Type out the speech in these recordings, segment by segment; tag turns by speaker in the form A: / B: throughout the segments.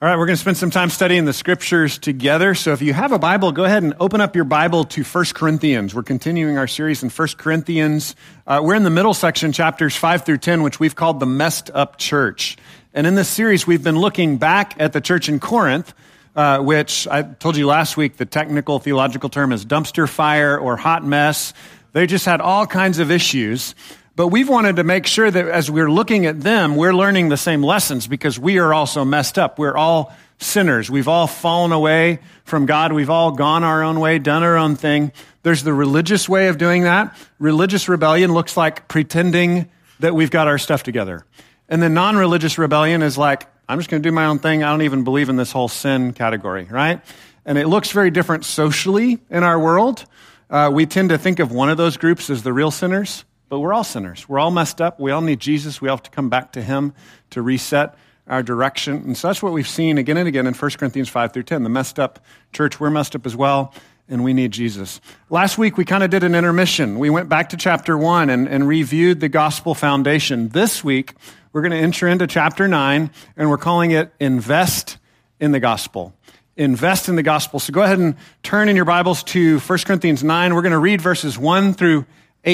A: All right, we're going to spend some time studying the scriptures together. So if you have a Bible, go ahead and open up your Bible to 1 Corinthians. We're continuing our series in 1 Corinthians. We're in the middle section, chapters 5 through 10, which we've called the messed up church. And in this series, we've been looking back at the church in Corinth, which I told you last week, the technical theological term is dumpster fire or hot mess. They just had all kinds of issues. But we've wanted to make sure that as we're looking at them, we're learning the same lessons because we are also messed up. We're all sinners. We've all fallen away from God. We've all gone our own way, done our own thing. There's the religious way of doing that. Religious rebellion looks like pretending that we've got our stuff together. And then non-religious rebellion is like, I'm just going to do my own thing. I don't even believe in this whole sin category, right? And it looks very different socially in our world. We tend to think of one of those groups as the real sinners. But we're all sinners. We're all messed up. We all need Jesus. We all have to come back to him to reset our direction. And so that's what we've seen again and again in 1 Corinthians 5 through 10. The messed up church, we're messed up as well, and we need Jesus. Last week, we kind of did an intermission. We went back to chapter 1 and reviewed the gospel foundation. This week, we're going to enter into chapter 9, and we're calling it Invest in the Gospel. Invest in the gospel. So go ahead and turn in your Bibles to 1 Corinthians 9. We're going to read verses 1 through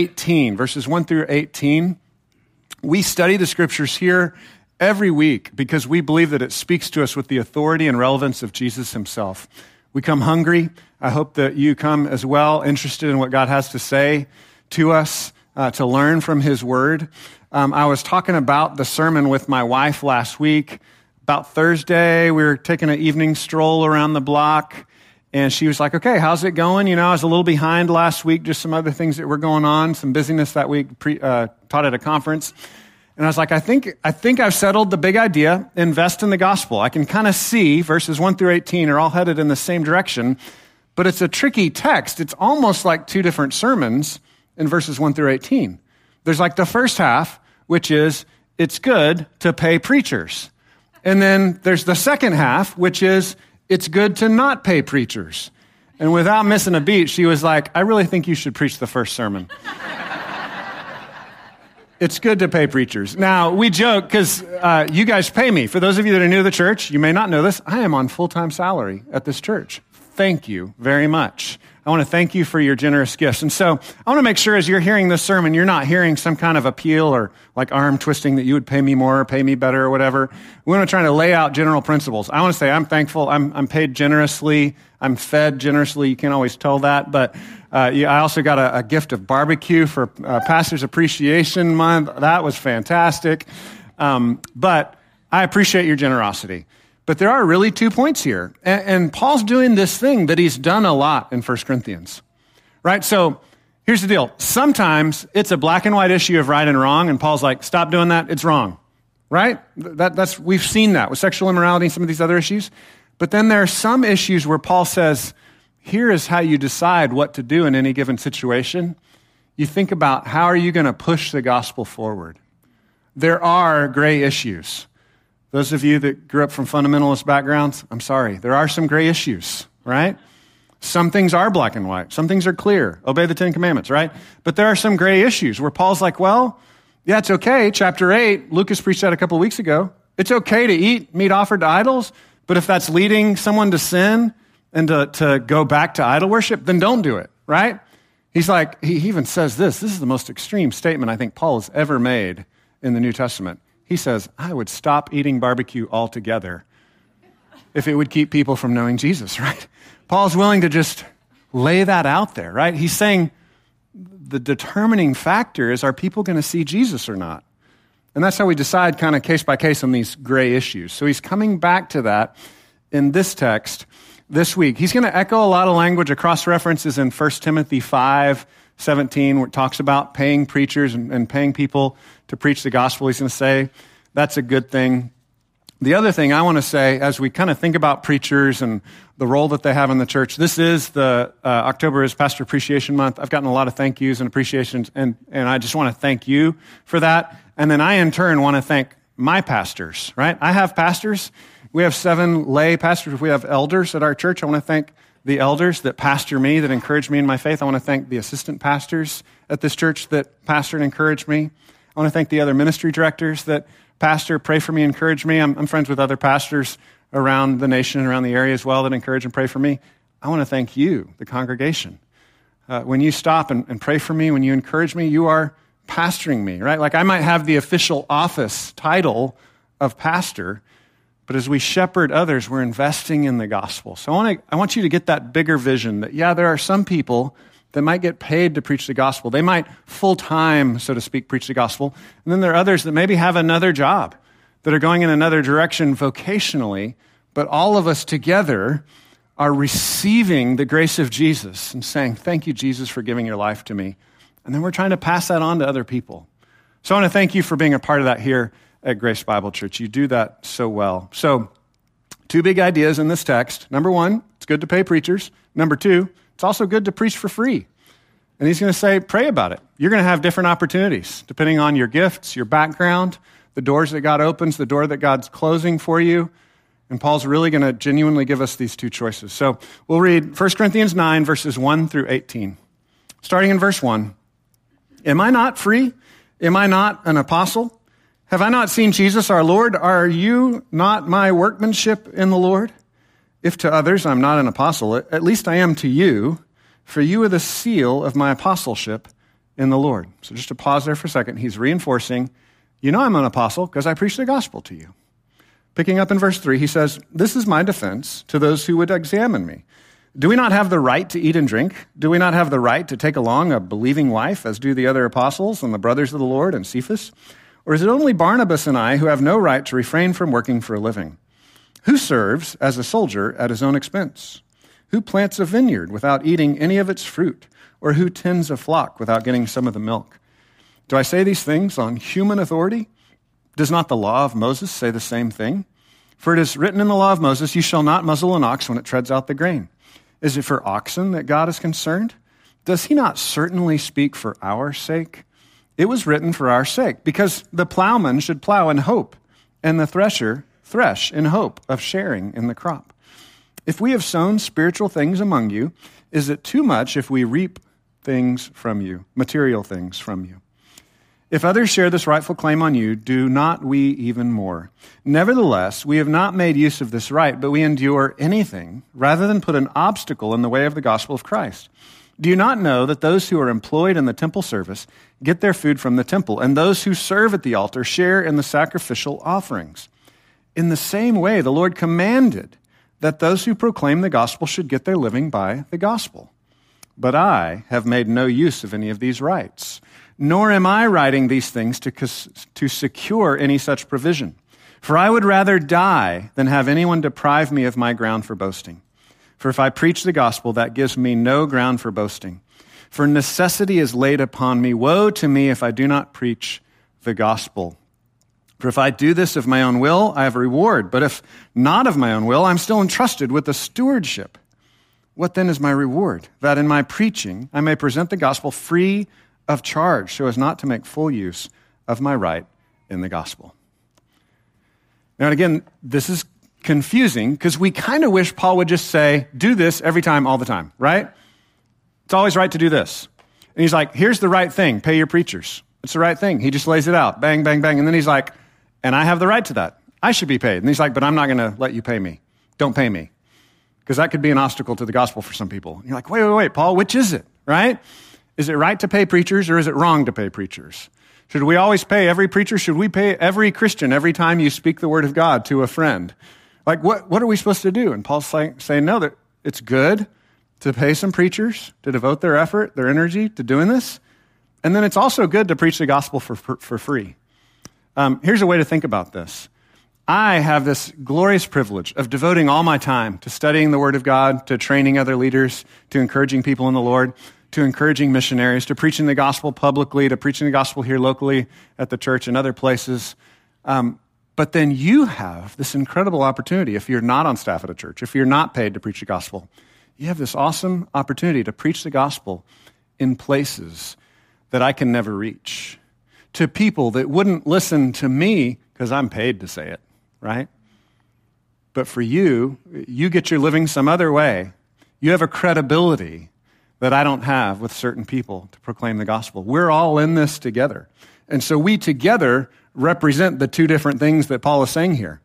A: 18, verses 1 through 18. We study the scriptures here every week because we believe that it speaks to us with the authority and relevance of Jesus himself. We come hungry. I hope that you come as well, interested in what God has to say to us, to learn from his word. I was talking about the sermon with my wife last week. About Thursday, we were taking an evening stroll around the block. And she was like, okay, how's it going? You know, I was a little behind last week, just some other things that were going on, some busyness that week, taught at a conference. And I was like, I think I've settled the big idea, invest in the gospel. I can kind of see verses 1 through 18 are all headed in the same direction, but it's a tricky text. It's almost like two different sermons in verses 1 through 18. There's like the first half, which is, it's good to pay preachers. And then there's the second half, which is, it's good to not pay preachers. And without missing a beat, she was like, I really think you should preach the first sermon. It's good to pay preachers. Now, we joke because you guys pay me. For those of you that are new to the church, you may not know this, I am on full-time salary at this church. Thank you very much. I want to thank you for your generous gifts. And so I want to make sure as you're hearing this sermon, you're not hearing some kind of appeal or like arm twisting that you would pay me more or pay me better or whatever. We want to try to lay out general principles. I want to say I'm thankful. I'm paid generously. I'm fed generously. You can't always tell that. But I also got a gift of barbecue for Pastor's Appreciation Month. That was fantastic. But I appreciate your generosity. But there are really 2 points here. And Paul's doing this thing that he's done a lot in 1 Corinthians, right? So here's the deal. Sometimes it's a black and white issue of right and wrong, and Paul's like, stop doing that, it's wrong, right? We've seen that with sexual immorality and some of these other issues. But then there are some issues where Paul says, here is how you decide what to do in any given situation. You think about how are you going to push the gospel forward? There are gray issues. Those of you that grew up from fundamentalist backgrounds, I'm sorry. There are some gray issues, right? Some things are black and white. Some things are clear. Obey the 10 Commandments, right? But there are some gray issues where Paul's like, well, yeah, it's okay. Chapter 8, Lucas preached that a couple of weeks ago. It's okay to eat meat offered to idols, but if that's leading someone to sin and to go back to idol worship, then don't do it, right? He's like, he even says this. This is the most extreme statement I think Paul has ever made in the New Testament. He says, I would stop eating barbecue altogether if it would keep people from knowing Jesus, right? Paul's willing to just lay that out there, right? He's saying the determining factor is, are people going to see Jesus or not? And that's how we decide kind of case by case on these gray issues. So he's coming back to that in this text this week. He's going to echo a lot of language across references in 1 Timothy 5:17, where it talks about paying preachers and paying people to preach the gospel. He's going to say that's a good thing. The other thing I want to say, as we kind of think about preachers and the role that they have in the church, this is October is Pastor Appreciation Month. I've gotten a lot of thank yous and appreciations, and I just want to thank you for that. And then I, in turn, want to thank my pastors, right? I have pastors. We have 7 lay pastors. We have elders at our church. I want to thank the elders that pastor me, that encourage me in my faith. I want to thank the assistant pastors at this church that pastor and encourage me. I want to thank the other ministry directors that pastor, pray for me, encourage me. I'm friends with other pastors around the nation and around the area as well that encourage and pray for me. I want to thank you, the congregation. When you stop and pray for me, when you encourage me, you are pastoring me, right? Like I might have the official office title of pastor, but as we shepherd others, we're investing in the gospel. So I want you to get that bigger vision that, yeah, there are some people that might get paid to preach the gospel. They might full-time, so to speak, preach the gospel. And then there are others that maybe have another job, that are going in another direction vocationally, but all of us together are receiving the grace of Jesus and saying, thank you, Jesus, for giving your life to me. And then we're trying to pass that on to other people. So I want to thank you for being a part of that here at Grace Bible Church. You do that so well. So 2 big ideas in this text. Number 1, it's good to pay preachers. Number 2, it's also good to preach for free. And he's going to say, pray about it. You're going to have different opportunities depending on your gifts, your background, the doors that God opens, the door that God's closing for you. And Paul's really going to genuinely give us these 2 choices. So we'll read 1 Corinthians 9, verses 1 through 18. Starting in verse 1. Am I not free? Am I not an apostle? Have I not seen Jesus our Lord? Are you not my workmanship in the Lord? If to others I'm not an apostle, at least I am to you, for you are the seal of my apostleship in the Lord. So just to pause there for a second, he's reinforcing, you know I'm an apostle because I preach the gospel to you. Picking up in verse 3, he says, this is my defense to those who would examine me. Do we not have the right to eat and drink? Do we not have the right to take along a believing wife, as do the other apostles and the brothers of the Lord and Cephas? Or is it only Barnabas and I who have no right to refrain from working for a living? Who serves as a soldier at his own expense? Who plants a vineyard without eating any of its fruit? Or who tends a flock without getting some of the milk? Do I say these things on human authority? Does not the law of Moses say the same thing? For it is written in the law of Moses, you shall not muzzle an ox when it treads out the grain. Is it for oxen that God is concerned? Does he not certainly speak for our sake? It was written for our sake, because the plowman should plow in hope, and the thresher thresh in hope of sharing in the crop. If we have sown spiritual things among you, is it too much if we reap things from you, material things from you? If others share this rightful claim on you, do not we even more? Nevertheless, we have not made use of this right, but we endure anything rather than put an obstacle in the way of the gospel of Christ. Do you not know that those who are employed in the temple service get their food from the temple, and those who serve at the altar share in the sacrificial offerings? In the same way, the Lord commanded that those who proclaim the gospel should get their living by the gospel. But I have made no use of any of these rights, nor am I writing these things to secure any such provision. For I would rather die than have anyone deprive me of my ground for boasting. For if I preach the gospel, that gives me no ground for boasting. For necessity is laid upon me. Woe to me if I do not preach the gospel. For if I do this of my own will, I have a reward. But if not of my own will, I'm still entrusted with the stewardship. What then is my reward? That in my preaching I may present the gospel free of charge, so as not to make full use of my right in the gospel. Now, again, this is confusing because we kind of wish Paul would just say, do this every time, all the time, right? It's always right to do this. And he's like, here's the right thing, pay your preachers. It's the right thing. He just lays it out, bang, bang, bang. And then he's like, and I have the right to that. I should be paid. And he's like, but I'm not going to let you pay me. Don't pay me. Because that could be an obstacle to the gospel for some people. You're like, wait, Paul, which is it, right? Is it right to pay preachers or is it wrong to pay preachers? Should we always pay every preacher? Should we pay every Christian every time you speak the word of God to a friend? Like, what are we supposed to do? And Paul's saying, no, that it's good to pay some preachers, to devote their effort, their energy to doing this. And then it's also good to preach the gospel for free. Here's a way to think about this. I have this glorious privilege of devoting all my time to studying the Word of God, to training other leaders, to encouraging people in the Lord, to encouraging missionaries, to preaching the gospel publicly, to preaching the gospel here locally at the church and other places. But then you have this incredible opportunity, if you're not on staff at a church, if you're not paid to preach the gospel, you have this awesome opportunity to preach the gospel in places that I can never reach, to people that wouldn't listen to me because I'm paid to say it, right? But for you, you get your living some other way. You have a credibility that I don't have with certain people to proclaim the gospel. We're all in this together. And so we together represent the two different things that Paul is saying here.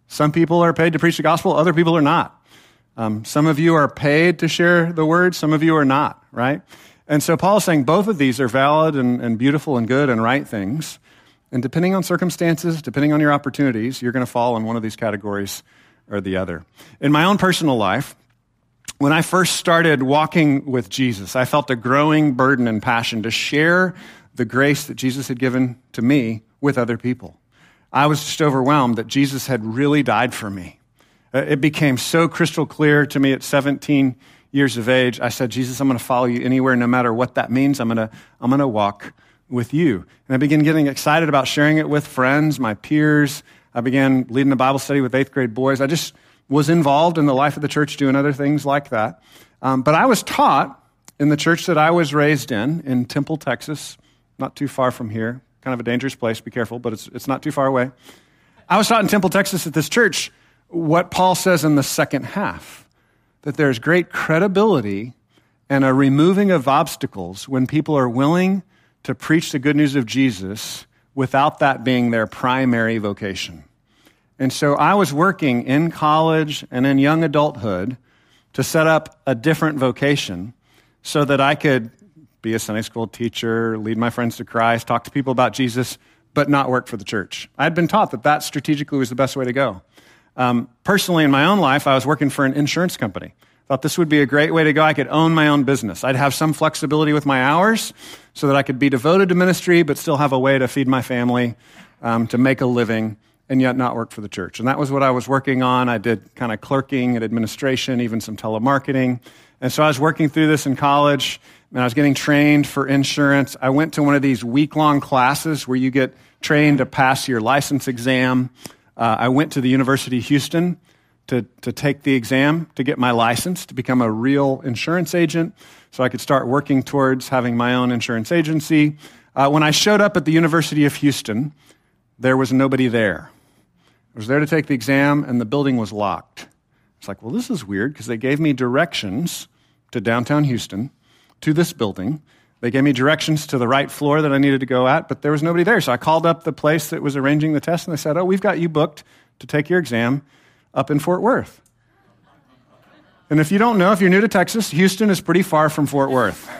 A: Some people are paid to preach the gospel, other people are not. Some of you are paid to share the word, some of you are not, right? And so Paul is saying both of these are valid and beautiful and good and right things. And depending on circumstances, depending on your opportunities, you're going to fall in one of these categories or the other. In my own personal life, when I first started walking with Jesus, I felt a growing burden and passion to share the grace that Jesus had given to me with other people. I was just overwhelmed that Jesus had really died for me. It became so crystal clear to me at 17 years of age. I said, Jesus, I'm going to follow you anywhere, no matter what that means. I'm going to walk with you. And I began getting excited about sharing it with friends, my peers. I began leading a Bible study with 8th grade boys. I just was involved in the life of the church, doing other things like that. But I was taught in the church that I was raised in Temple, Texas, not too far from here. Kind of a dangerous place, be careful, but it's not too far away. I was taught in Temple, Texas at this church what Paul says in the second half, that there's great credibility and a removing of obstacles when people are willing to preach the good news of Jesus without that being their primary vocation. And so I was working in college and in young adulthood to set up a different vocation so that I could be a Sunday school teacher, lead my friends to Christ, talk to people about Jesus, but not work for the church. I had been taught that strategically was the best way to go. Personally, in my own life, I was working for an insurance company. Thought this would be a great way to go. I could own my own business. I'd have some flexibility with my hours so that I could be devoted to ministry, but still have a way to feed my family, to make a living, and yet not work for the church. And that was what I was working on. I did kind of clerking and administration, even some telemarketing. And so I was working through this in college, and I was getting trained for insurance. I went to one of these week-long classes where you get trained to pass your license exam. I went to the University of Houston to take the exam to get my license to become a real insurance agent so I could start working towards having my own insurance agency. When I showed up at the University of Houston, there was nobody there. I was there to take the exam, and the building was locked. It's like, well, this is weird, because they gave me directions to downtown Houston, to this building. They gave me directions to the right floor that I needed to go at, but there was nobody there. So I called up the place that was arranging the test, and they said, oh, we've got you booked to take your exam up in Fort Worth. And if you don't know, if you're new to Texas, Houston is pretty far from Fort Worth.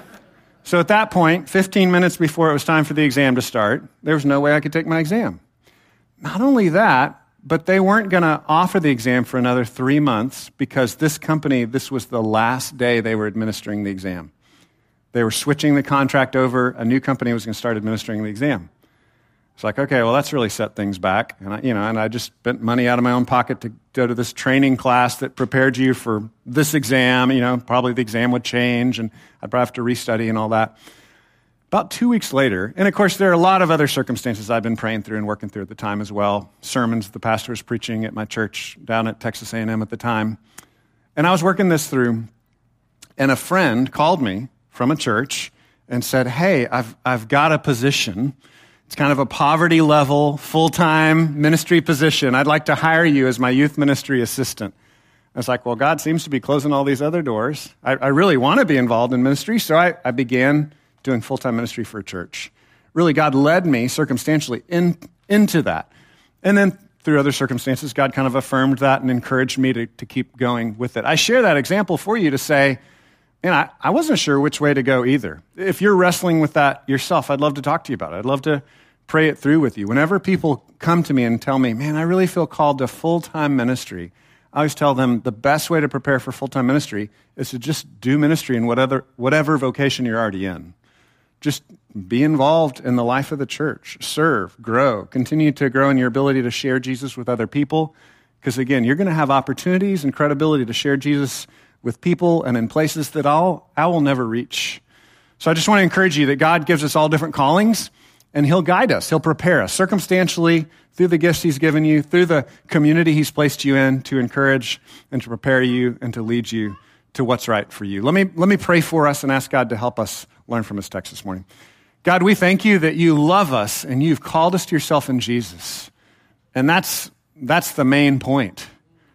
A: So at that point, 15 minutes before it was time for the exam to start, there was no way I could take my exam. Not only that, but they weren't going to offer the exam for another 3 months because this company, this was the last day they were administering the exam. They were switching the contract over. A new company was going to start administering the exam. It's like, okay, well, that's really set things back. And I just spent money out of my own pocket to go to this training class that prepared you for this exam. Probably the exam would change, and I'd probably have to restudy and all that. About 2 weeks later, and of course, there are a lot of other circumstances I've been praying through and working through at the time as well. Sermons the pastor was preaching at my church down at Texas A&M at the time. And I was working this through, and a friend called me from a church and said, hey, I've got a position. It's kind of a poverty level, full-time ministry position. I'd like to hire you as my youth ministry assistant. I was like, well, God seems to be closing all these other doors. I really want to be involved in ministry, so I began doing full-time ministry for a church. Really, God led me circumstantially into that. And then through other circumstances, God kind of affirmed that and encouraged me to keep going with it. I share that example for you to say, man, I wasn't sure which way to go either. If you're wrestling with that yourself, I'd love to talk to you about it. I'd love to pray it through with you. Whenever people come to me and tell me, man, I really feel called to full-time ministry, I always tell them the best way to prepare for full-time ministry is to just do ministry in whatever vocation you're already in. Just be involved in the life of the church. Serve, grow, continue to grow in your ability to share Jesus with other people. Because again, you're going to have opportunities and credibility to share Jesus with people and in places that I will never reach. So I just want to encourage you that God gives us all different callings, and he'll guide us. He'll prepare us circumstantially through the gifts he's given you, through the community he's placed you in to encourage and to prepare you and to lead you to what's right for you. Let me pray for us and ask God to help us learn from his text this morning. God, we thank you that you love us and you've called us to yourself in Jesus. And that's the main point,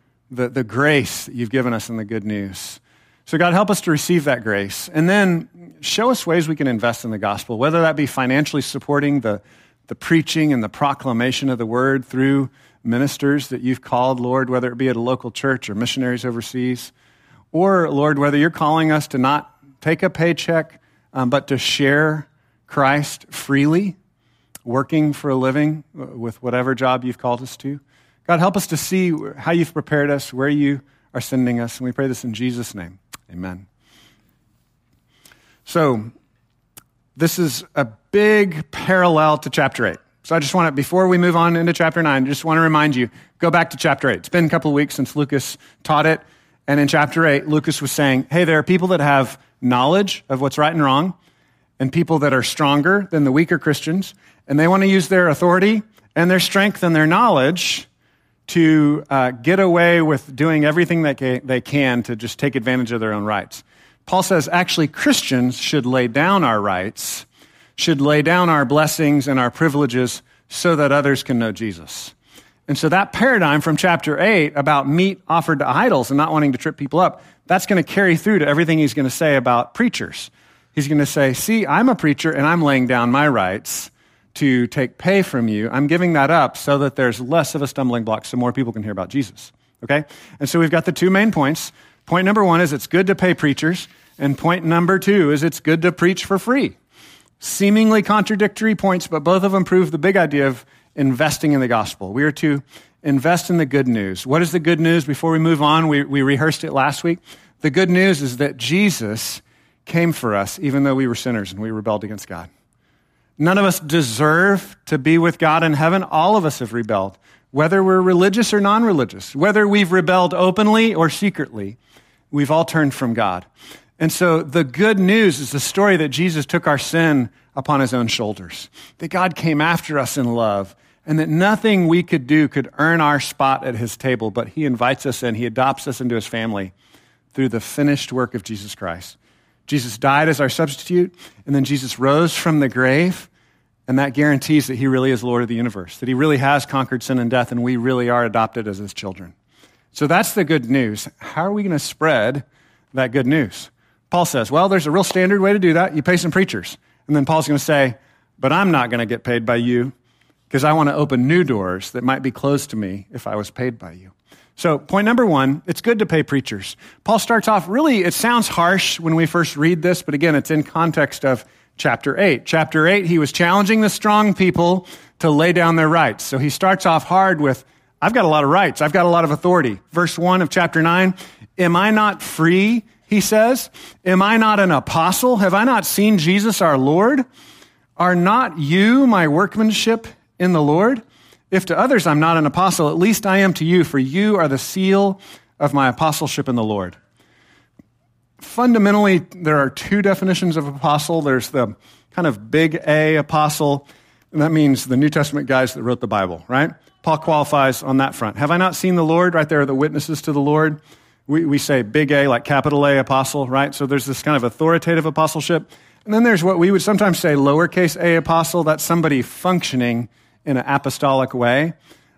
A: the grace that you've given us in the good news. So God, help us to receive that grace. And then show us ways we can invest in the gospel, whether that be financially supporting the the preaching and the proclamation of the word through ministers that you've called, Lord, whether it be at a local church or missionaries overseas, or, Lord, whether you're calling us to not take a paycheck, but to share Christ freely, working for a living with whatever job you've called us to. God, help us to see how you've prepared us, where you are sending us, and we pray this in Jesus' name. Amen. So, this is a big parallel to chapter 8. So I just want to, before we move on into chapter 9, just want to remind you, go back to chapter 8. It's been a couple of weeks since Lucas taught it. And in chapter 8, Lucas was saying, hey, there are people that have knowledge of what's right and wrong, and people that are stronger than the weaker Christians, and they want to use their authority and their strength and their knowledge to get away with doing everything that they can to just take advantage of their own rights. Paul says, actually, Christians should lay down our rights, should lay down our blessings and our privileges so that others can know Jesus. And so that paradigm from chapter 8 about meat offered to idols and not wanting to trip people up, that's going to carry through to everything he's going to say about preachers. He's going to say, see, I'm a preacher and I'm laying down my rights to take pay from you. I'm giving that up so that there's less of a stumbling block so more people can hear about Jesus. Okay? And so we've got the two main points. Point number 1 is it's good to pay preachers. And point number 2 is it's good to preach for free. Seemingly contradictory points, but both of them prove the big idea of investing in the gospel. We are to invest in the good news. What is the good news? Before we move on, we rehearsed it last week. The good news is that Jesus came for us even though we were sinners and we rebelled against God. None of us deserve to be with God in heaven. All of us have rebelled, whether we're religious or non-religious, whether we've rebelled openly or secretly, we've all turned from God. And so the good news is the story that Jesus took our sin upon his own shoulders, that God came after us in love, and that nothing we could do could earn our spot at his table, but he invites us in, he adopts us into his family through the finished work of Jesus Christ. Jesus died as our substitute, and then Jesus rose from the grave, and that guarantees that he really is Lord of the universe, that he really has conquered sin and death, and we really are adopted as his children. So that's the good news. How are we going to spread that good news? Paul says, well, there's a real standard way to do that. You pay some preachers. And then Paul's going to say, but I'm not going to get paid by you because I want to open new doors that might be closed to me if I was paid by you. So point number 1, it's good to pay preachers. Paul starts off, really, it sounds harsh when we first read this, but again, it's in context of chapter 8. Chapter 8, he was challenging the strong people to lay down their rights. So he starts off hard with, I've got a lot of rights. I've got a lot of authority. Verse 1 of chapter 9, am I not free? He says, am I not an apostle? Have I not seen Jesus our Lord? Are not you my workmanship in the Lord? If to others I'm not an apostle, at least I am to you, for you are the seal of my apostleship in the Lord. Fundamentally, there are two definitions of apostle. There's the kind of big A apostle, and that means the New Testament guys that wrote the Bible, right? Paul qualifies on that front. Have I not seen the Lord? Right there are the witnesses to the Lord. We say big A, like capital A apostle, right? So there's this kind of authoritative apostleship. And then there's what we would sometimes say lowercase a apostle. That's somebody functioning in an apostolic way.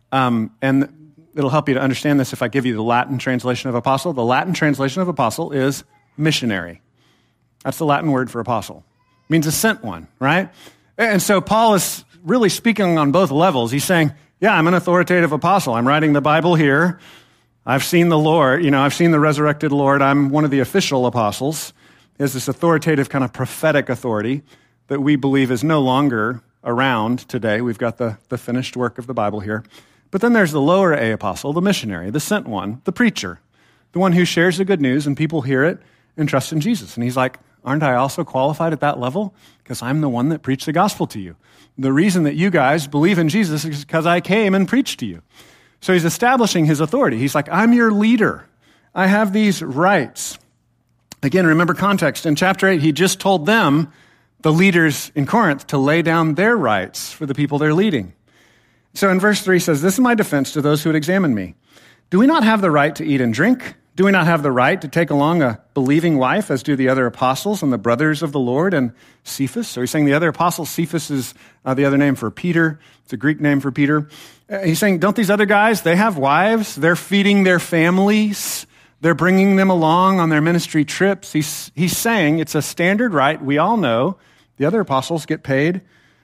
A: And it'll help you to understand this if I give you the Latin translation of apostle. The Latin translation of apostle is missionary. That's the Latin word for apostle. It means a sent one, right? And so Paul is really speaking on both levels. He's saying, yeah, I'm an authoritative apostle. I'm writing the Bible here. I've seen the Lord, I've seen the resurrected Lord. I'm one of the official apostles. He has this authoritative kind of prophetic authority that we believe is no longer around today. We've got the finished work of the Bible here. But then there's the lower A apostle, the missionary, the sent one, the preacher, the one who shares the good news and people hear it and trust in Jesus. And he's like, aren't I also qualified at that level? Because I'm the one that preached the gospel to you. The reason that you guys believe in Jesus is because I came and preached to you. So he's establishing his authority. He's like, I'm your leader. I have these rights. Again, remember context. In chapter 8, he just told them, the leaders in Corinth, to lay down their rights for the people they're leading. So in verse 3 says, this is my defense to those who would examine me. Do we not have the right to eat and drink? Do we not have the right to take along a believing wife, as do the other apostles and the brothers of the Lord and Cephas? So he's saying the other apostles, Cephas is the other name for Peter. It's a Greek name for Peter. He's saying, don't these other guys, they have wives, they're feeding their families, they're bringing them along on their ministry trips. He's saying it's a standard right. We all know the other apostles get paid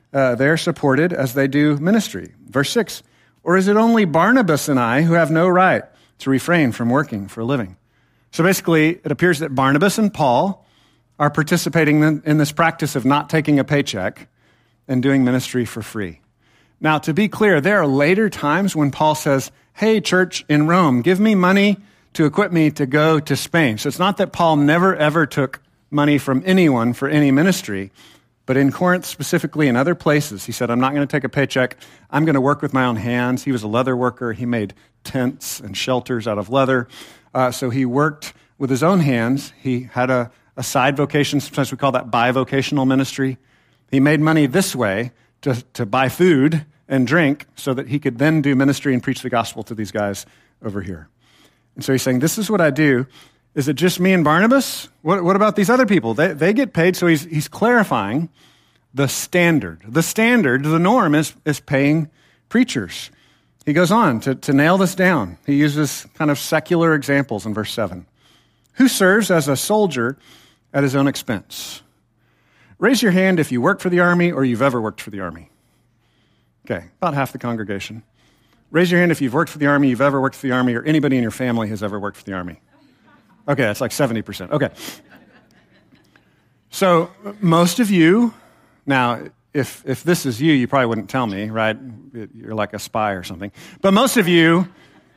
A: they're supported as they do ministry. Verse 6, or is it only Barnabas and I who have no right to refrain from working for a living? So basically, it appears that Barnabas and Paul are participating in this practice of not taking a paycheck and doing ministry for free. Now, to be clear, there are later times when Paul says, hey, church in Rome, give me money to equip me to go to Spain. So it's not that Paul never, ever took money from anyone for any ministry, but in Corinth specifically and other places, he said, I'm not going to take a paycheck. I'm going to work with my own hands. He was a leather worker. He made tents and shelters out of leather. So he worked with his own hands. He had a side vocation. Sometimes we call that bivocational ministry. He made money this way to buy food and drink so that he could then do ministry and preach the gospel to these guys over here. And so he's saying, this is what I do. Is it just me and Barnabas? What about these other people? They get paid. So he's clarifying the standard. The norm is paying preachers. He goes on to nail this down. He uses kind of secular examples in verse 7. Who serves as a soldier at his own expense? Raise your hand if you work for the army or you've ever worked for the army. Okay, about half the congregation. Raise your hand if you've worked for the army, you've ever worked for the army, or anybody in your family has ever worked for the army. Okay, that's like 70%. Okay. So most of you, now, if this is you, you probably wouldn't tell me, right? You're like a spy or something. But most of you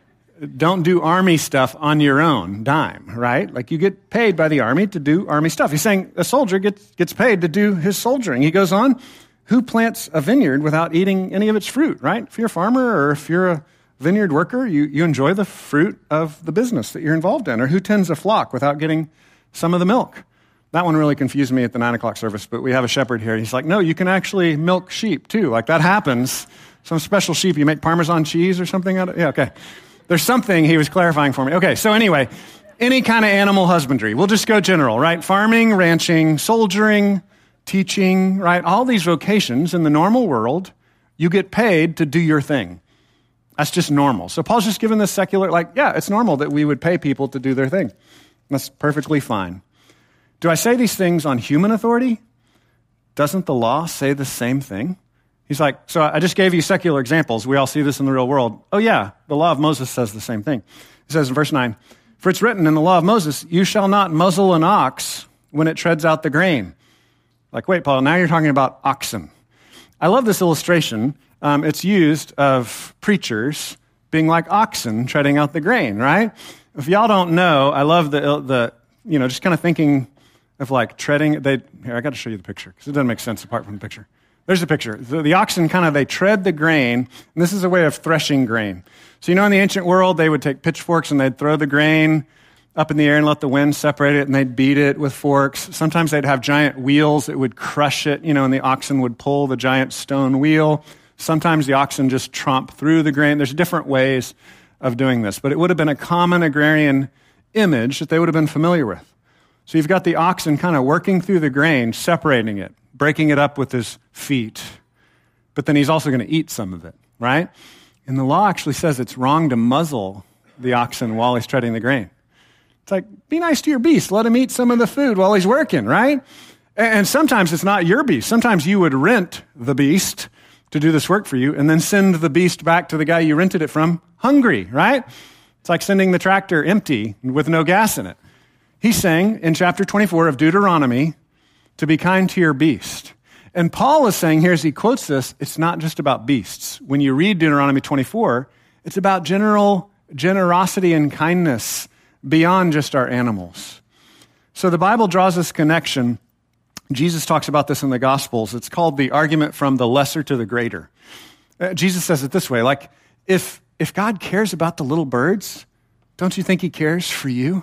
A: don't do army stuff on your own dime, right? Like you get paid by the army to do army stuff. He's saying a soldier gets paid to do his soldiering. He goes on, who plants a vineyard without eating any of its fruit, right? If you're a farmer or if you're a vineyard worker, you enjoy the fruit of the business that you're involved in. Or who tends a flock without getting some of the milk? That one really confused me at the 9 o'clock service, but we have a shepherd here. He's like, no, you can actually milk sheep too. Like that happens. Some special sheep, you make Parmesan cheese or something out of it? Yeah, okay. There's something he was clarifying for me. Okay, so anyway, any kind of animal husbandry. We'll just go general, right? Farming, ranching, soldiering, teaching, right? All these vocations in the normal world, you get paid to do your thing. That's just normal. So Paul's just giving this secular, like, yeah, it's normal that we would pay people to do their thing. That's perfectly fine. Do I say these things on human authority? Doesn't the law say the same thing? He's like, so I just gave you secular examples. We all see this in the real world. Oh yeah, the law of Moses says the same thing. It says in verse 9, for it's written in the law of Moses, you shall not muzzle an ox when it treads out the grain. Like, wait, Paul, now you're talking about oxen. I love this illustration. It's used of preachers being like oxen treading out the grain, right? If y'all don't know, I love the just kind of thinking of like treading. Here, I got to show you the picture because it doesn't make sense apart from the picture. There's a picture. The oxen they tread the grain, and this is a way of threshing grain. So in the ancient world, they would take pitchforks and they'd throw the grain up in the air and let the wind separate it, and they'd beat it with forks. Sometimes they'd have giant wheels that would crush it, and the oxen would pull the giant stone wheel. Sometimes the oxen just tromp through the grain. There's different ways of doing this, but it would have been a common agrarian image that they would have been familiar with. So you've got the oxen kind of working through the grain, separating it, breaking it up with his feet. But then he's also going to eat some of it, right? And the law actually says it's wrong to muzzle the oxen while he's treading the grain. It's like, be nice to your beast. Let him eat some of the food while he's working, right? And sometimes it's not your beast. Sometimes you would rent the beast to do this work for you and then send the beast back to the guy you rented it from hungry, right? It's like sending the tractor empty with no gas in it. He's saying in chapter 24 of Deuteronomy to be kind to your beast. And Paul is saying here as he quotes this, it's not just about beasts. When you read Deuteronomy 24, it's about general generosity and kindness beyond just our animals. So the Bible draws this connection. Jesus talks about this in the Gospels. It's called the argument from the lesser to the greater. Jesus says it this way, like, if God cares about the little birds, don't you think he cares for you?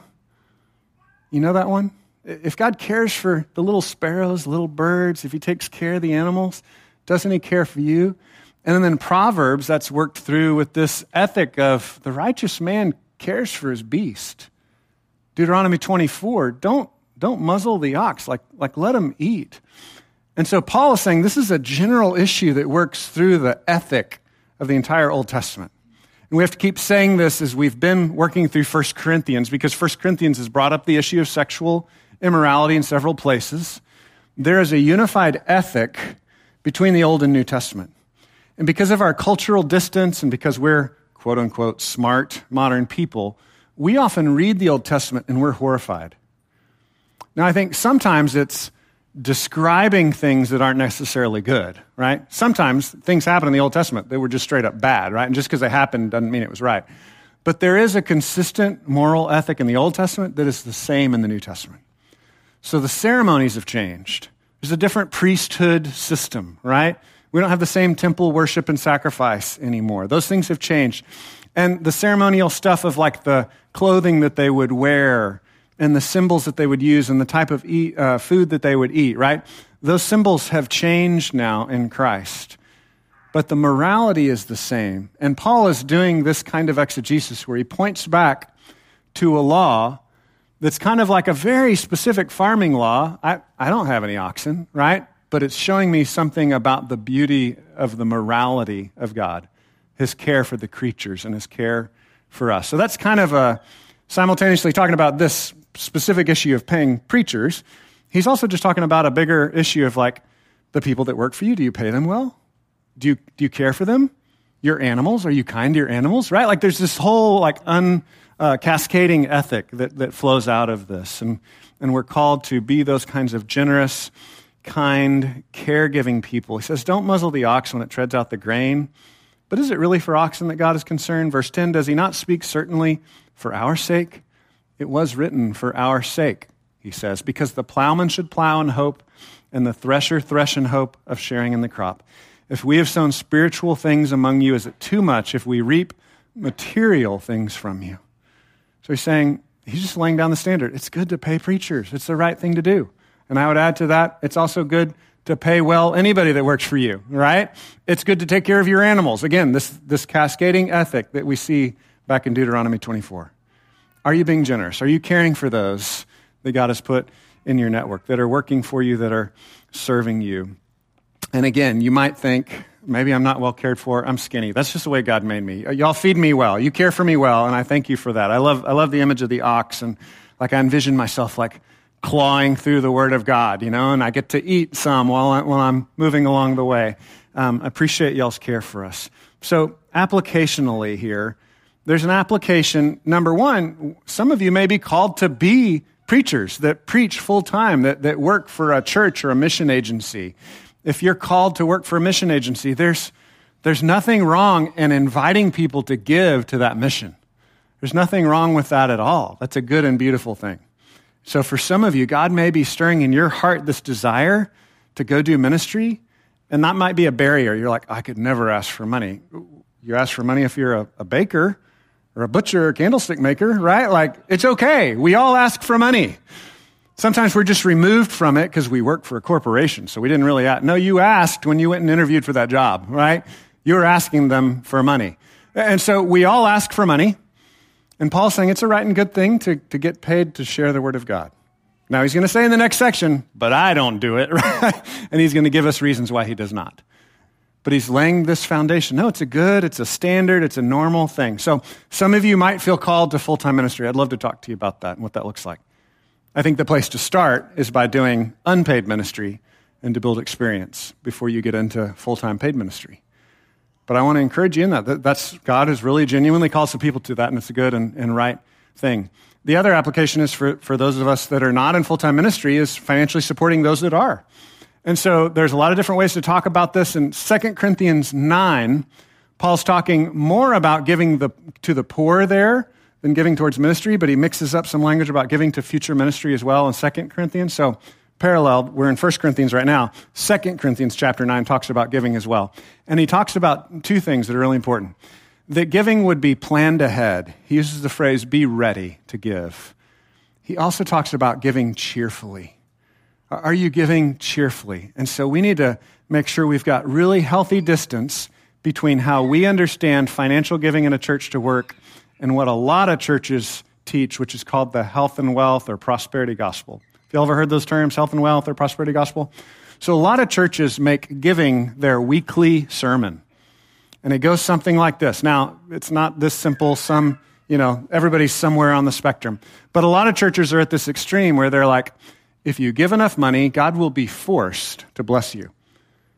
A: You know that one? If God cares for the little sparrows, little birds, if he takes care of the animals, doesn't he care for you? And then in Proverbs, that's worked through with this ethic of the righteous man cares for his beast. Deuteronomy 24, don't muzzle the ox, like let him eat. And so Paul is saying this is a general issue that works through the ethic of the entire Old Testament. And we have to keep saying this as we've been working through 1 Corinthians, because 1 Corinthians has brought up the issue of sexual immorality in several places. There is a unified ethic between the Old and New Testament. And because of our cultural distance and because we're, quote unquote, smart, modern people, we often read the Old Testament and we're horrified. Now, I think sometimes it's describing things that aren't necessarily good, right? Sometimes things happen in the Old Testament that were just straight up bad, right? And just because they happened doesn't mean it was right. But there is a consistent moral ethic in the Old Testament that is the same in the New Testament. So the ceremonies have changed. There's a different priesthood system, right? We don't have the same temple worship and sacrifice anymore. Those things have changed. And the ceremonial stuff of like the clothing that they would wear and the symbols that they would use and the type of food that they would eat, right? Those symbols have changed now in Christ. But the morality is the same. And Paul is doing this kind of exegesis where he points back to a law that's kind of like a very specific farming law. I don't have any oxen, right? But it's showing me something about the beauty of the morality of God, his care for the creatures and his care for us. So that's kind of simultaneously talking about this specific issue of paying preachers. He's also just talking about a bigger issue of like the people that work for you. Do you pay them well? Do you care for them? Your animals? Are you kind to your animals? Right? Like there's this whole like cascading ethic that flows out of this. And we're called to be those kinds of generous, kind, caregiving people. He says, don't muzzle the ox when it treads out the grain. But is it really for oxen that God is concerned? Verse 10, does he not speak certainly for our sake? It was written for our sake, he says, because the plowman should plow in hope and the thresher thresh in hope of sharing in the crop. If we have sown spiritual things among you, is it too much if we reap material things from you? So he's saying, he's just laying down the standard. It's good to pay preachers. It's the right thing to do. And I would add to that, it's also good to pay well anybody that works for you, right? It's good to take care of your animals. Again, this cascading ethic that we see back in Deuteronomy 24. Are you being generous? Are you caring for those that God has put in your network, that are working for you, that are serving you? And again, you might think, maybe I'm not well cared for. I'm skinny. That's just the way God made me. Y'all feed me well. You care for me well, and I thank you for that. I love the image of the ox, and like I envision myself like clawing through the Word of God, and I get to eat some while I'm moving along the way. I appreciate y'all's care for us. So applicationally here, there's an application. Number one, some of you may be called to be preachers that preach full-time, that work for a church or a mission agency. If you're called to work for a mission agency, there's nothing wrong in inviting people to give to that mission. There's nothing wrong with that at all. That's a good and beautiful thing. So for some of you, God may be stirring in your heart this desire to go do ministry, and that might be a barrier. You're like, I could never ask for money. You ask for money if you're a baker or a butcher or a candlestick maker, right? Like, it's okay. We all ask for money. Sometimes we're just removed from it because we work for a corporation, so we didn't really ask. No, you asked when you went and interviewed for that job, right? You were asking them for money. And so we all ask for money. And Paul's saying it's a right and good thing to get paid to share the Word of God. Now, he's going to say in the next section, but I don't do it, right? And he's going to give us reasons why he does not. But he's laying this foundation. No, it's a standard, it's a normal thing. So some of you might feel called to full-time ministry. I'd love to talk to you about that and what that looks like. I think the place to start is by doing unpaid ministry and to build experience before you get into full-time paid ministry. But I want to encourage you in that. That's God has really genuinely called some people to that, and it's a good and right thing. The other application is for those of us that are not in full-time ministry is financially supporting those that are. And so there's a lot of different ways to talk about this. In 2 Corinthians 9, Paul's talking more about giving to the poor there than giving towards ministry, but he mixes up some language about giving to future ministry as well in 2 Corinthians. So paralleled, we're in 1 Corinthians right now. 2 Corinthians chapter 9 talks about giving as well. And he talks about two things that are really important. That giving would be planned ahead. He uses the phrase, be ready to give. He also talks about giving cheerfully. Are you giving cheerfully? And so we need to make sure we've got really healthy distance between how we understand financial giving in a church to work and what a lot of churches teach, which is called the health and wealth or prosperity gospel. Have you ever heard those terms, health and wealth or prosperity gospel? So a lot of churches make giving their weekly sermon. And it goes something like this. Now, it's not this simple. Everybody's somewhere on the spectrum. But a lot of churches are at this extreme where they're like, if you give enough money, God will be forced to bless you.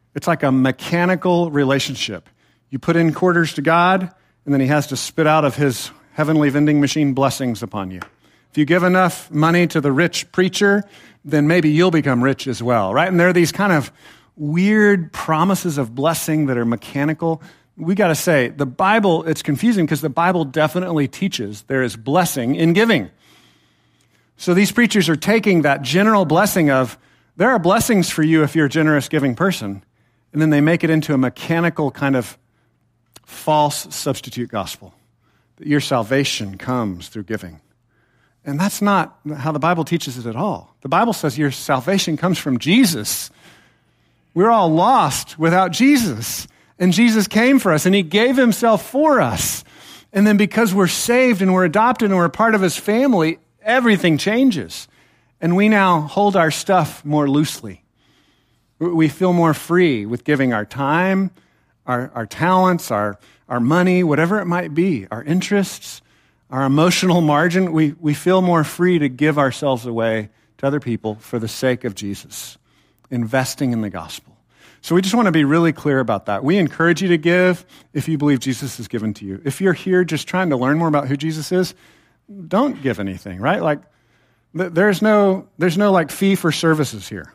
A: It's like a mechanical relationship. You put in quarters to God, and then he has to spit out of his heavenly vending machine blessings upon you. If you give enough money to the rich preacher, then maybe you'll become rich as well, right? And there are these kind of weird promises of blessing that are mechanical. We got to say, the Bible, it's confusing because the Bible definitely teaches there is blessing in giving. So these preachers are taking that general blessing of, there are blessings for you if you're a generous giving person, and then they make it into a mechanical kind of false substitute gospel, that your salvation comes through giving. And that's not how the Bible teaches it at all. The Bible says your salvation comes from Jesus. We're all lost without Jesus. And Jesus came for us, and he gave himself for us. And then because we're saved and we're adopted and we're a part of his family, everything changes. And we now hold our stuff more loosely. We feel more free with giving our time, our talents, our money, whatever it might be, our interests, our emotional margin. We feel more free to give ourselves away to other people for the sake of Jesus, investing in the gospel. So we just want to be really clear about that. We encourage you to give if you believe Jesus is given to you. If you're here just trying to learn more about who Jesus is, don't give anything, right? Like, there's no like fee for services here.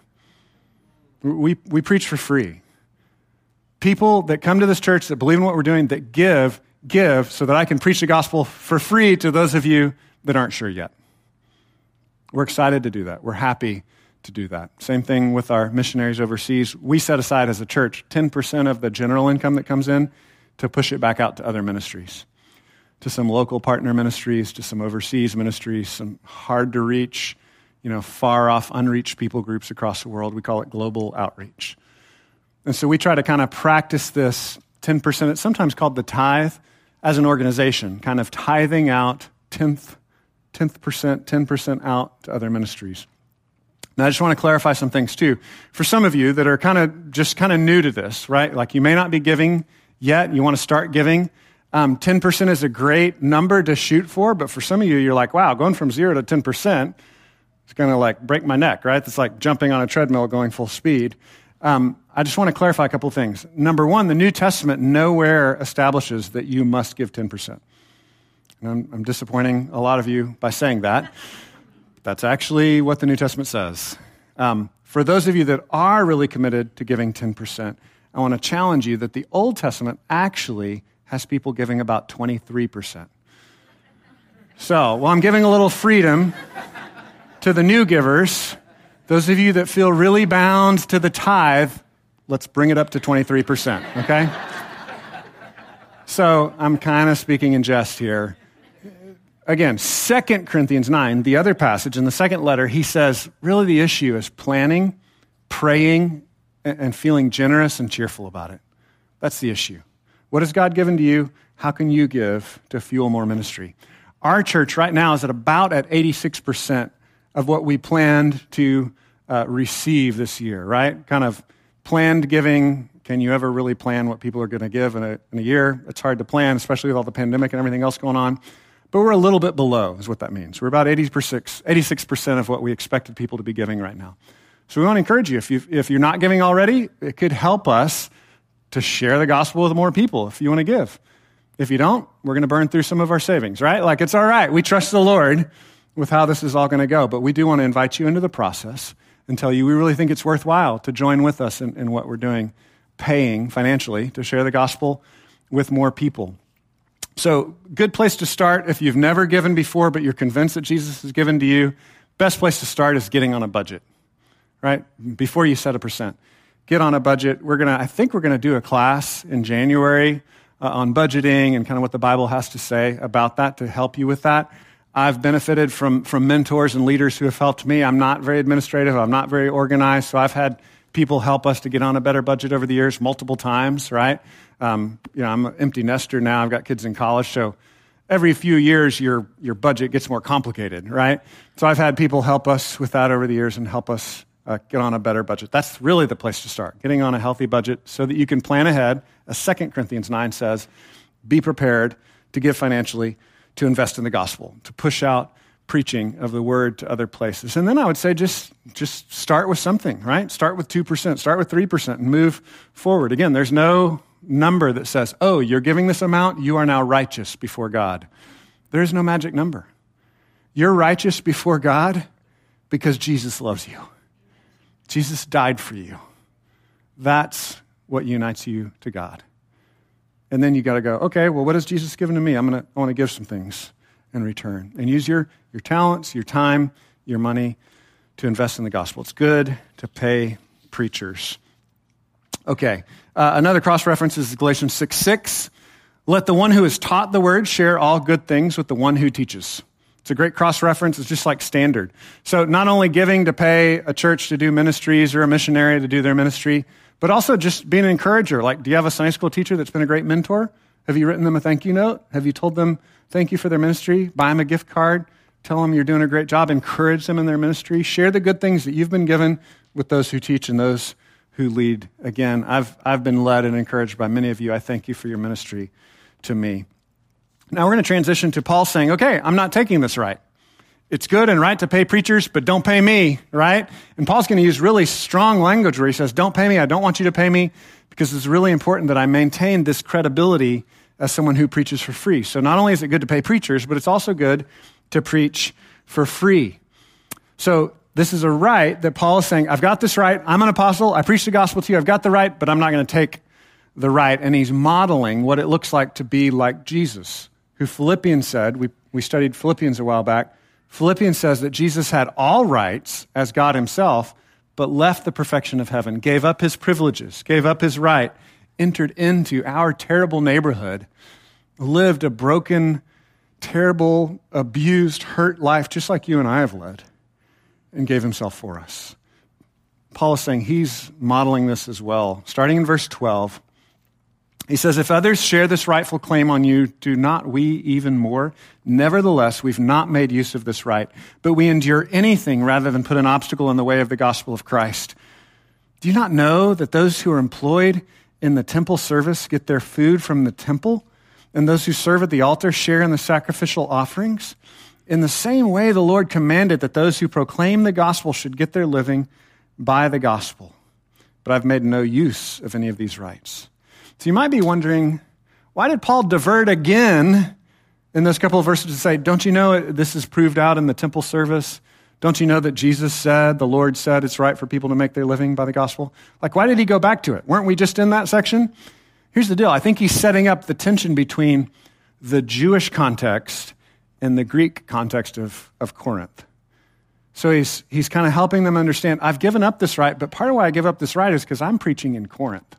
A: We preach for free. People that come to this church that believe in what we're doing, that give so that I can preach the gospel for free to those of you that aren't sure yet. We're excited to do that. We're happy to do that. Same thing with our missionaries overseas. We set aside as a church 10% of the general income that comes in to push it back out to other ministries, to some local partner ministries, to some overseas ministries, some hard to reach, far off, unreached people groups across the world. We call it global outreach. And so we try to kind of practice this 10%. It's sometimes called the tithe as an organization, kind of tithing out 10% out to other ministries. Now, I just want to clarify some things too. For some of you that are kind of new to this, right? Like you may not be giving yet, you want to start giving. 10% is a great number to shoot for, but for some of you, you're like, wow, going from 0 to 10%, it's going to like break my neck, right? It's like jumping on a treadmill going full speed. I just want to clarify a couple of things. Number one, the New Testament nowhere establishes that you must give 10%. And I'm disappointing a lot of you by saying that. That's actually what the New Testament says. For those of you that are really committed to giving 10%, I want to challenge you that the Old Testament actually has people giving about 23%. So, while I'm giving a little freedom to the new givers, those of you that feel really bound to the tithe, let's bring it up to 23%, okay? So, I'm kind of speaking in jest here. Again, 2 Corinthians 9, the other passage in the second letter, he says, really the issue is planning, praying, and feeling generous and cheerful about it. That's the issue. What has God given to you? How can you give to fuel more ministry? Our church right now is at about 86% of what we planned to receive this year, right? Kind of planned giving. Can you ever really plan what people are going to give in a year? It's hard to plan, especially with all the pandemic and everything else going on. But we're a little bit below is what that means. We're about 86% of what we expected people to be giving right now. So we want to encourage you, if you're not giving already, it could help us to share the gospel with more people if you want to give. If you don't, we're going to burn through some of our savings, right? Like, it's all right. We trust the Lord with how this is all going to go. But we do want to invite you into the process and tell you we really think it's worthwhile to join with us in what we're doing, paying financially to share the gospel with more people. So, good place to start if you've never given before, but you're convinced that Jesus has given to you. Best place to start is getting on a budget, right? Before you set a percent. Get on a budget. I think we're going to do a class in January on budgeting and kind of what the Bible has to say about that to help you with that. I've benefited from mentors and leaders who have helped me. I'm not very administrative. I'm not very organized. So I've had people help us to get on a better budget over the years multiple times, right? I'm an empty nester now. I've got kids in college. So every few years, your budget gets more complicated, right? So I've had people help us with that over the years and help us get on a better budget. That's really the place to start, getting on a healthy budget so that you can plan ahead. As 2 Corinthians 9 says, be prepared to give financially, to invest in the gospel, to push out preaching of the word to other places. And then I would say just start with something, right? Start with 2%, start with 3% and move forward. Again, there's no number that says, oh, you're giving this amount, you are now righteous before God. There is no magic number. You're righteous before God because Jesus loves you. Jesus died for you. That's what unites you to God. And then you got to go, okay, well, what has Jesus given to me? I want to give some things in return. And use your talents, your time, your money to invest in the gospel. It's good to pay preachers. Okay, another cross-reference is Galatians 6:6. Let the one who is taught the word share all good things with the one who teaches. It's a great cross-reference. It's just like standard. So not only giving to pay a church to do ministries or a missionary to do their ministry, but also just being an encourager. Like, do you have a Sunday school teacher that's been a great mentor? Have you written them a thank you note? Have you told them thank you for their ministry? Buy them a gift card. Tell them you're doing a great job. Encourage them in their ministry. Share the good things that you've been given with those who teach and those who lead. Again, I've been led and encouraged by many of you. I thank you for your ministry to me. Now we're going to transition to Paul saying, okay, I'm not taking this right. It's good and right to pay preachers, but don't pay me, right? And Paul's going to use really strong language where he says, don't pay me, I don't want you to pay me, because it's really important that I maintain this credibility as someone who preaches for free. So not only is it good to pay preachers, but it's also good to preach for free. So this is a right that Paul is saying, I've got this right, I'm an apostle, I preach the gospel to you, I've got the right, but I'm not going to take the right. And he's modeling what it looks like to be like Jesus, who Philippians said, we studied Philippians a while back, Philippians says that Jesus had all rights as God himself, but left the perfection of heaven, gave up his privileges, gave up his right, entered into our terrible neighborhood, lived a broken, terrible, abused, hurt life, just like you and I have led, and gave himself for us. Paul is saying he's modeling this as well. Starting in verse 12, he says, if others share this rightful claim on you, do not we even more? Nevertheless, we've not made use of this right, but we endure anything rather than put an obstacle in the way of the gospel of Christ. Do you not know that those who are employed in the temple service get their food from the temple, and those who serve at the altar share in the sacrificial offerings? In the same way, the Lord commanded that those who proclaim the gospel should get their living by the gospel. But I've made no use of any of these rights. So you might be wondering, why did Paul divert again in those couple of verses to say, don't you know this is proved out in the temple service? Don't you know that Jesus said, the Lord said it's right for people to make their living by the gospel? Like, why did he go back to it? Weren't we just in that section? Here's the deal. I think he's setting up the tension between the Jewish context and the Greek context of Corinth. So he's kind of helping them understand, I've given up this right, but part of why I give up this right is because I'm preaching in Corinth.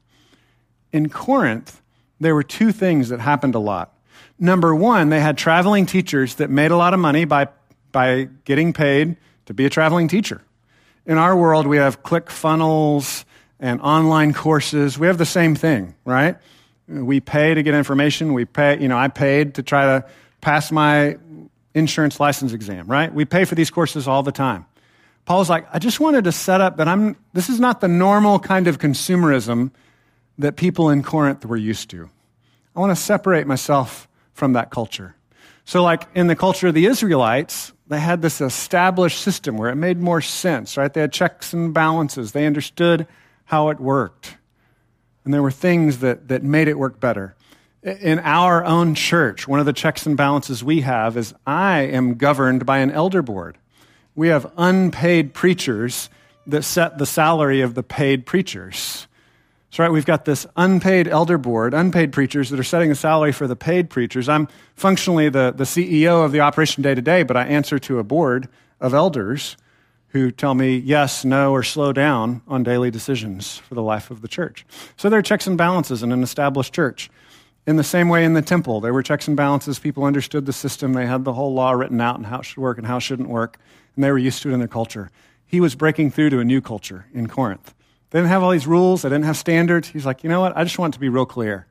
A: In Corinth, there were two things that happened a lot. Number one, they had traveling teachers that made a lot of money by getting paid to be a traveling teacher. In our world, we have ClickFunnels and online courses. We have the same thing, right? We pay to get information. I paid to try to pass my insurance license exam, right? We pay for these courses all the time. Paul's like, I just wanted to set up that this is not the normal kind of consumerism that people in Corinth were used to. I want to separate myself from that culture. So like in the culture of the Israelites, they had this established system where it made more sense, right? They had checks and balances. They understood how it worked. And there were things that made it work better. In our own church, one of the checks and balances we have is I am governed by an elder board. We have unpaid preachers that set the salary of the paid preachers. So, right, we've got this unpaid elder board, unpaid preachers that are setting the salary for the paid preachers. I'm functionally the CEO of the operation day-to-day, but I answer to a board of elders who tell me yes, no, or slow down on daily decisions for the life of the church. So there are checks and balances in an established church. In the same way in the temple, there were checks and balances. People understood the system. They had the whole law written out and how it should work and how it shouldn't work, and they were used to it in their culture. He was breaking through to a new culture in Corinth. They didn't have all these rules. They didn't have standards. He's like, you know what? I just want it to be real clear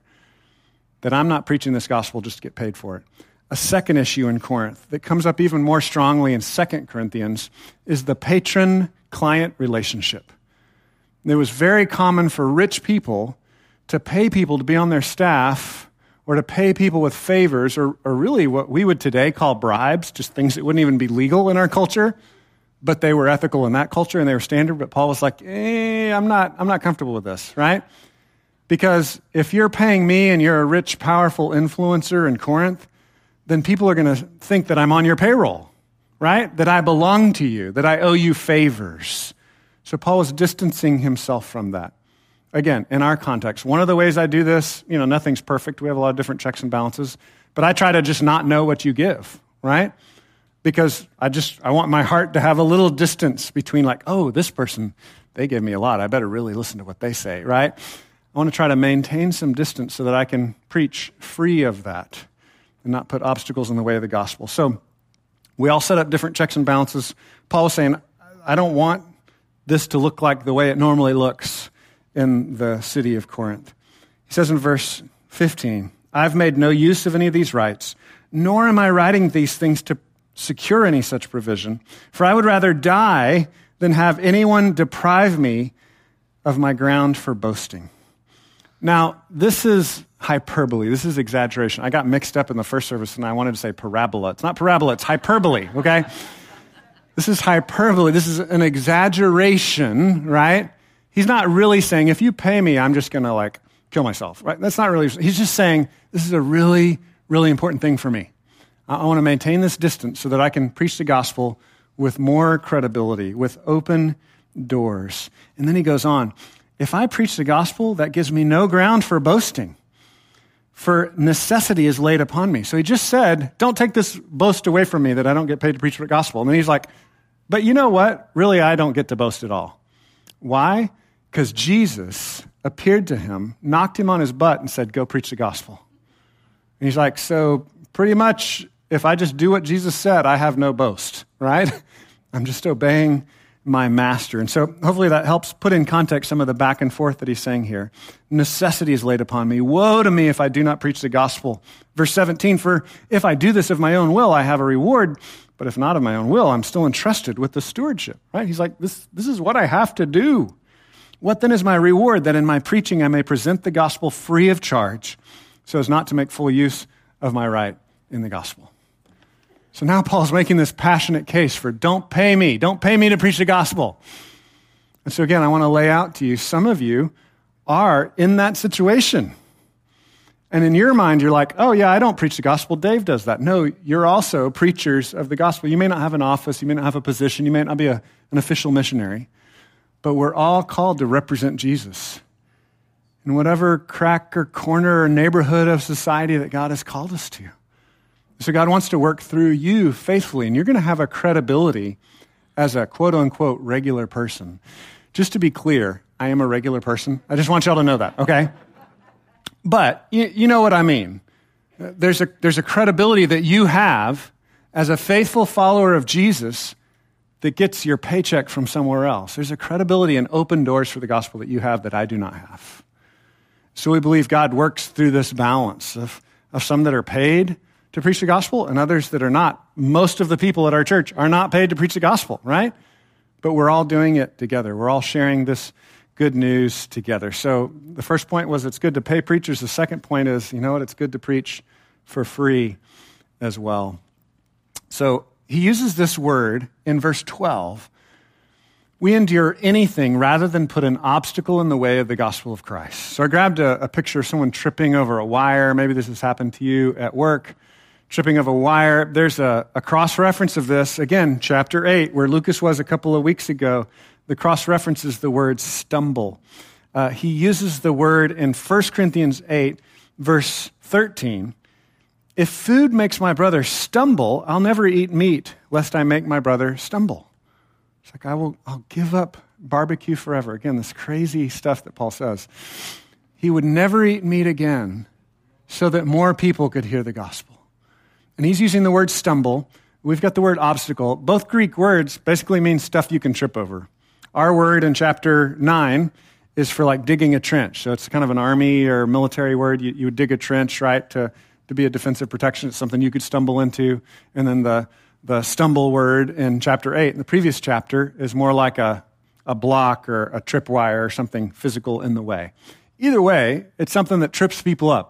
A: that I'm not preaching this gospel just to get paid for it. A second issue in Corinth that comes up even more strongly in 2 Corinthians is the patron-client relationship. It was very common for rich people to pay people to be on their staff or to pay people with favors, or really what we would today call bribes, just things that wouldn't even be legal in our culture, but they were ethical in that culture and they were standard. But Paul was like, I'm not comfortable with this, right? Because if you're paying me and you're a rich, powerful influencer in Corinth, then people are going to think that I'm on your payroll, right? That I belong to you, that I owe you favors. So Paul is distancing himself from that. Again, in our context, one of the ways I do this, nothing's perfect. We have a lot of different checks and balances, but I try to just not know what you give, right? Because I want my heart to have a little distance between like, oh, this person, they gave me a lot. I better really listen to what they say, right? I want to try to maintain some distance so that I can preach free of that and not put obstacles in the way of the gospel. So we all set up different checks and balances. Paul was saying, I don't want this to look like the way it normally looks in the city of Corinth. He says in verse 15, I've made no use of any of these rights, nor am I writing these things to secure any such provision, for I would rather die than have anyone deprive me of my ground for boasting. Now, this is hyperbole. This is exaggeration. I got mixed up in the first service and I wanted to say parabola. It's not parabola, it's hyperbole, okay? This is hyperbole. This is an exaggeration, right? He's not really saying, if you pay me, I'm just going to kill myself, right? That's not really, he's just saying, this is a really, really important thing for me. I want to maintain this distance so that I can preach the gospel with more credibility, with open doors. And then he goes on, if I preach the gospel, that gives me no ground for boasting, for necessity is laid upon me. So he just said, don't take this boast away from me that I don't get paid to preach the gospel. And then he's like, but you know what? Really, I don't get to boast at all. Why? Because Jesus appeared to him, knocked him on his butt, and said, go preach the gospel. And he's like, so pretty much, if I just do what Jesus said, I have no boast, right? I'm just obeying my master. And so hopefully that helps put in context some of the back and forth that he's saying here. Necessity is laid upon me. Woe to me if I do not preach the gospel. Verse 17, for if I do this of my own will, I have a reward. But if not of my own will, I'm still entrusted with the stewardship, right? He's like, this is what I have to do. What then is my reward? That in my preaching I may present the gospel free of charge, so as not to make full use of my right in the gospel. So now Paul's making this passionate case for don't pay me to preach the gospel. And so again, I want to lay out to you, some of you are in that situation. And in your mind, you're like, oh yeah, I don't preach the gospel, Dave does that. No, you're also preachers of the gospel. You may not have an office, you may not have a position, you may not be an official missionary, but we're all called to represent Jesus in whatever crack or corner or neighborhood of society that God has called us to. So God wants to work through you faithfully, and you're going to have a credibility as a quote-unquote regular person. Just to be clear, I am a regular person. I just want y'all to know that, okay? But you know what I mean. There's a credibility that you have as a faithful follower of Jesus that gets your paycheck from somewhere else. There's a credibility and open doors for the gospel that you have that I do not have. So we believe God works through this balance of some that are paid to preach the gospel and others that are not. Most of the people at our church are not paid to preach the gospel, right? But we're all doing it together. We're all sharing this good news together. So the first point was it's good to pay preachers. The second point is, you know what, it's good to preach for free as well. So he uses this word in verse 12. We endure anything rather than put an obstacle in the way of the gospel of Christ. So I grabbed a picture of someone tripping over a wire. Maybe this has happened to you at work. Tripping of a wire. There's a cross-reference of this. Again, chapter 8, where Lucas was a couple of weeks ago. The cross-reference is the word stumble. He uses the word in 1 Corinthians 8, verse 13. If food makes my brother stumble, I'll never eat meat, lest I make my brother stumble. It's like, I'll give up barbecue forever. Again, this crazy stuff that Paul says. He would never eat meat again so that more people could hear the gospel. And he's using the word stumble. We've got the word obstacle. Both Greek words basically mean stuff you can trip over. Our word in chapter 9 is for digging a trench. So it's kind of an army or military word. You would dig a trench, right, to be a defensive protection. It's something you could stumble into. And then the stumble word in chapter 8, in the previous chapter, is more like a block or a tripwire or something physical in the way. Either way, it's something that trips people up.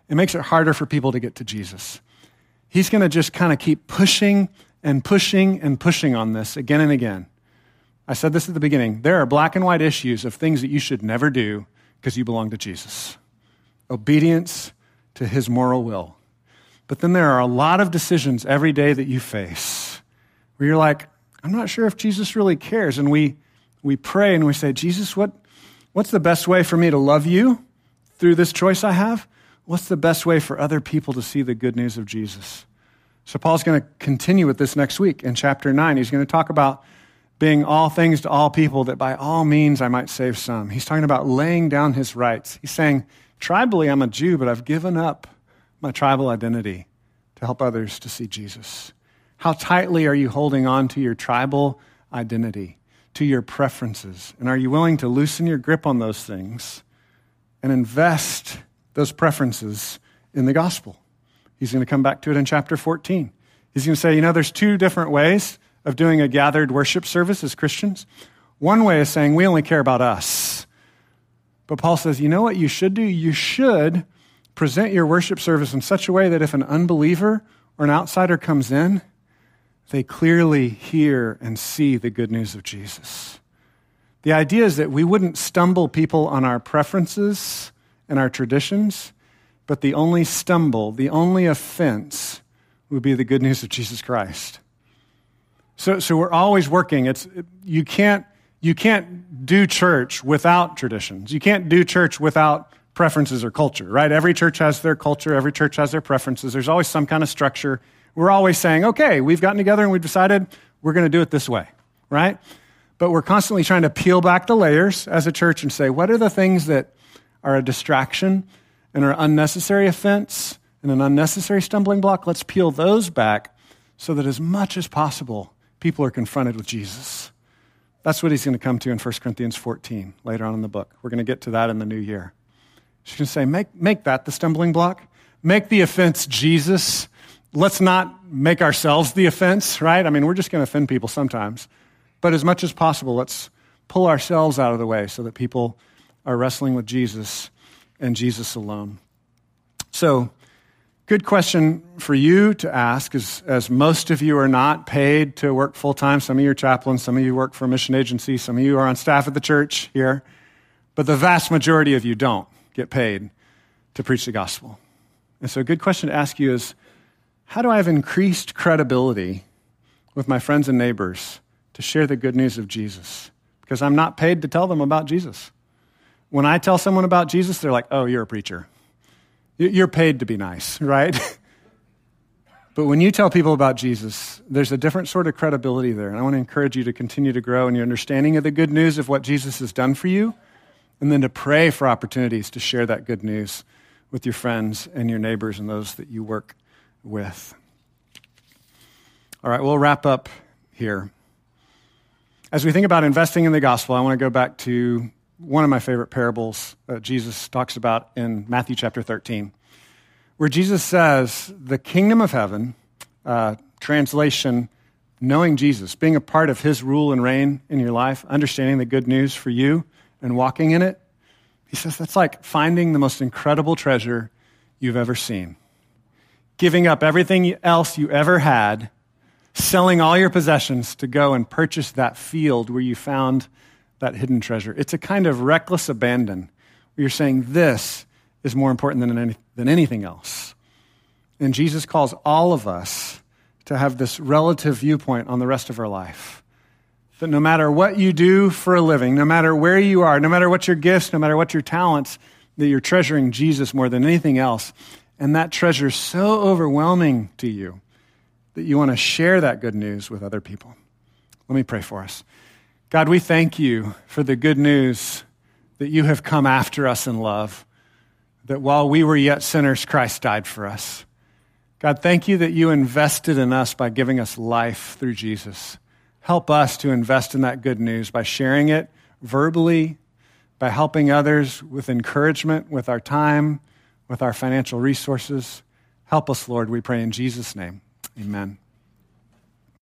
A: it makes it harder for people to get to Jesus. He's going to just kind of keep pushing and pushing and pushing on this again and again. I said this at the beginning. There are black and white issues of things that you should never do because you belong to Jesus. Obedience to his moral will. But then there are a lot of decisions every day that you face where you're like, I'm not sure if Jesus really cares. And we pray and we say, Jesus, what's the best way for me to love you through this choice I have? What's the best way for other people to see the good news of Jesus? So Paul's going to continue with this next week in chapter 9. He's going to talk about being all things to all people, that by all means I might save some. He's talking about laying down his rights. He's saying, tribally, I'm a Jew, but I've given up my tribal identity to help others to see Jesus. How tightly are you holding on to your tribal identity, to your preferences? And are you willing to loosen your grip on those things and invest those preferences in the gospel? He's going to come back to it in chapter 14. He's going to say, there's two different ways of doing a gathered worship service as Christians. One way is saying we only care about us. But Paul says, you know what you should do? You should present your worship service in such a way that if an unbeliever or an outsider comes in, they clearly hear and see the good news of Jesus. The idea is that we wouldn't stumble people on our preferences and our traditions, but the only stumble, the only offense would be the good news of Jesus Christ. So we're always working. You can't do church without traditions. You can't do church without preferences or culture, right? Every church has their culture. Every church has their preferences. There's always some kind of structure. We're always saying, okay, we've gotten together and we've decided we're going to do it this way, right? But we're constantly trying to peel back the layers as a church and say, what are the things that are a distraction and are unnecessary offense and an unnecessary stumbling block? Let's peel those back so that as much as possible, people are confronted with Jesus. That's what he's going to come to in 1 Corinthians 14 later on in the book. We're going to get to that in the new year. She's going to say, make that the stumbling block. Make the offense Jesus. Let's not make ourselves the offense, right? I mean, we're just going to offend people sometimes. But as much as possible, let's pull ourselves out of the way so that people are wrestling with Jesus and Jesus alone. So, good question for you to ask, as most of you are not paid to work full-time. Some of you are chaplains, some of you work for a mission agency, some of you are on staff at the church here, but the vast majority of you don't get paid to preach the gospel. And so a good question to ask you is, how do I have increased credibility with my friends and neighbors to share the good news of Jesus? Because I'm not paid to tell them about Jesus. When I tell someone about Jesus, they're like, oh, you're a preacher. You're paid to be nice, right? But when you tell people about Jesus, there's a different sort of credibility there. And I want to encourage you to continue to grow in your understanding of the good news of what Jesus has done for you, and then to pray for opportunities to share that good news with your friends and your neighbors and those that you work with. All right, we'll wrap up here. As we think about investing in the gospel, I want to go back to one of my favorite parables that Jesus talks about in Matthew chapter 13, where Jesus says, the kingdom of heaven, translation, knowing Jesus, being a part of his rule and reign in your life, understanding the good news for you and walking in it, he says that's like finding the most incredible treasure you've ever seen. Giving up everything else you ever had, selling all your possessions to go and purchase that field where you found that hidden treasure. It's a kind of reckless abandon where you're saying this is more important than anything else. And Jesus calls all of us to have this relative viewpoint on the rest of our life. That no matter what you do for a living, no matter where you are, no matter what your gifts, no matter what your talents, that you're treasuring Jesus more than anything else. And that treasure is so overwhelming to you that you want to share that good news with other people. Let me pray for us. God, we thank you for the good news that you have come after us in love, that while we were yet sinners, Christ died for us. God, thank you that you invested in us by giving us life through Jesus. Help us to invest in that good news by sharing it verbally, by helping others with encouragement, with our time, with our financial resources. Help us, Lord, we pray in Jesus' name. Amen.